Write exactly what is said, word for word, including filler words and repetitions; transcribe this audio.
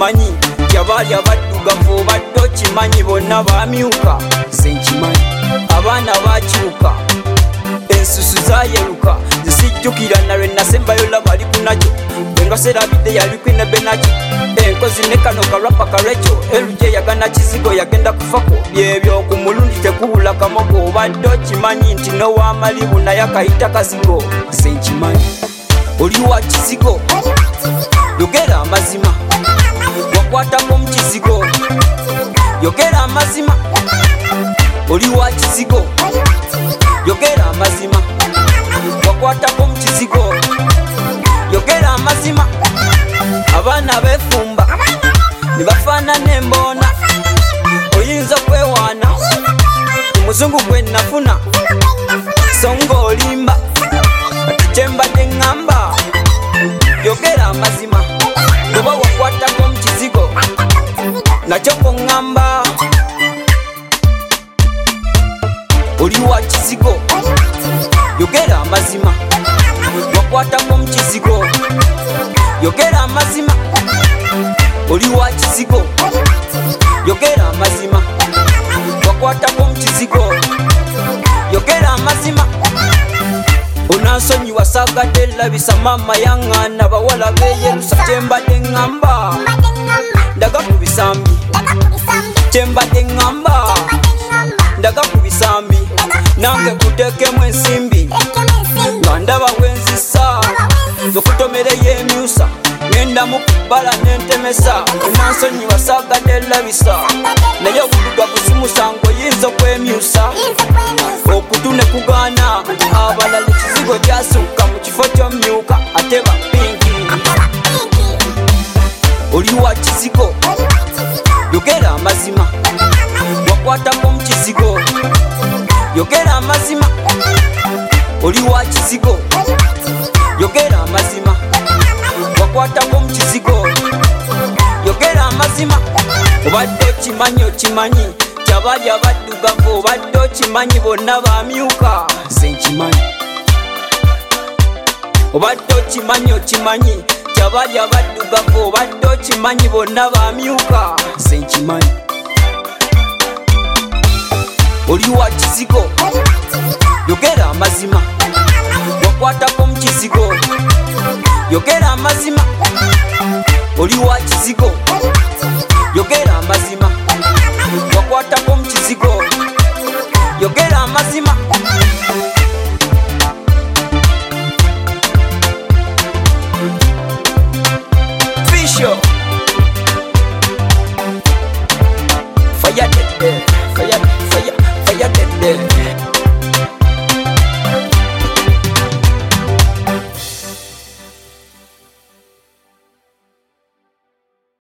kimanyi kyabali abaddugavu obadde okimanyi bonna bamyuka nze nkimanyi abaana bakyuka ensusu zayeruka zisijjukira nalwe nasembayo bali kunakyo bwengaserabidde yalikwine benakyo enkozi ne kano kalwapa kalwekyo eruje yagana kizigo yagenda kufako byebyo ku mulundi tekubula kamogo obadde okimanyi nti nowamalibu naye akayita kazigo nze nkimanyi oli wa kizigo yogera amazima wakwatako mu kizigo yogera amazima oli wa kizigo yogera amazima wakwatako mu kizigo yogera amazima abaana befumba nibafaanana emboona oyinza kwewaana omuzungu gwe nafuna so nga olimba ati kyembadde ŋŋamba yogera amazima oba wakwatako mu kizigo nakyo kuŋŋamba oli wa kizigo yogera amazima wakwatako mu kizigo yogera amazima oli wa kizigo yogera amazima wakwatako mu kizigo yogera amazima onansonyiwa sagadde labisa mama yaŋŋaana bawala beyerusa kyembadde ŋŋamba ndaga ku bisambi kyembadde ŋŋamba ndaga ku bisambi nange kuteekemu ensimbi nga ndaba bwenzisa zokutomereyo emyusa ngenda mu kubbala nentemesa onansonyiwa sagadde labisa naye obuduga buzimusango oyinza okwemyusa okutu ne kugaana abalala ekizigo kyasukka mu kifo ky'omyuka ate bapinki oli wa kizigo yogera amazima wakwatako mu kizigo yogera amazima oli wa kizigo yogera amazima wakwatako mu kizigo yogera amazima obadde okimanyi okimanyi kyabali abaddugavu obadde okimanyi bonna bamyuka nze nkimanyi obadde okimanyi okimanyi kyabali abaddugavu obadde okimanyi bonna bamyuka nze nkimanyi oli wa kizigo yogera amazima wakwatako mu kizigo yogera amazima oli wa kizigo yogera amazima wakwatako mu kizigo yogera amazima Fisho